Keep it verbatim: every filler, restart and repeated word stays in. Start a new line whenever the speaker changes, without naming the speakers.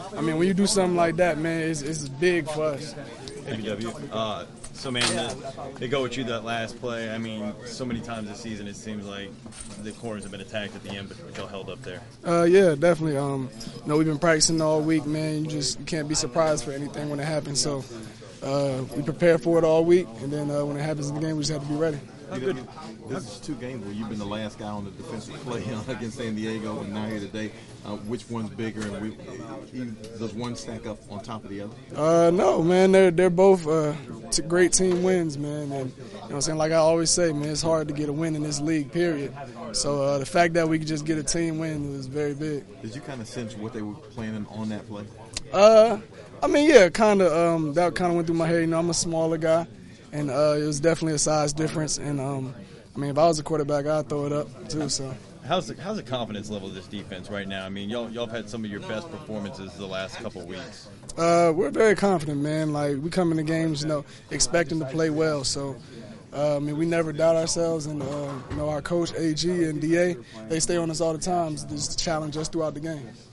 I mean, when you do something like that, man, it's, it's big for us.
Thank you, W. Uh, so, man, the, they go with you that last play. I mean, so many times this season it seems like the corners have been attacked at the end, but y'all held up there.
Uh, yeah, definitely. Um, you know, we've been practicing all week, man. You just you can't be surprised for anything when it happens. So uh, we prepare for it all week, and then uh, when it happens in the game, we just have to be ready.
You know, this is two games where you've been the last guy on the defensive play against San Diego, and now here today. Uh, which one's bigger, and we, does one stack up on top of the other?
Uh, no, man. They're they're both uh, t- great team wins, man. And you know what I'm saying? Like I always say, man, it's hard to get a win in this league, period. So uh, the fact that we could just get a team win was very big.
Did you kind of sense what they were planning on that play?
Uh, I mean, yeah, kind of. Um, that kind of went through my head. You know, I'm a smaller guy, and uh, it was definitely a size difference. And um, I mean, if I was a quarterback, I'd throw it up too. So.
How's the, how's the confidence level of this defense right now? I mean, y'all y'all have had some of your best performances the last couple of weeks.
Uh, we're very confident, man. Like we come into games, you know, expecting to play well. So, uh, I mean, we never doubt ourselves, and uh, you know, our coach A G and D A, they stay on us all the time, just challenge us throughout the game.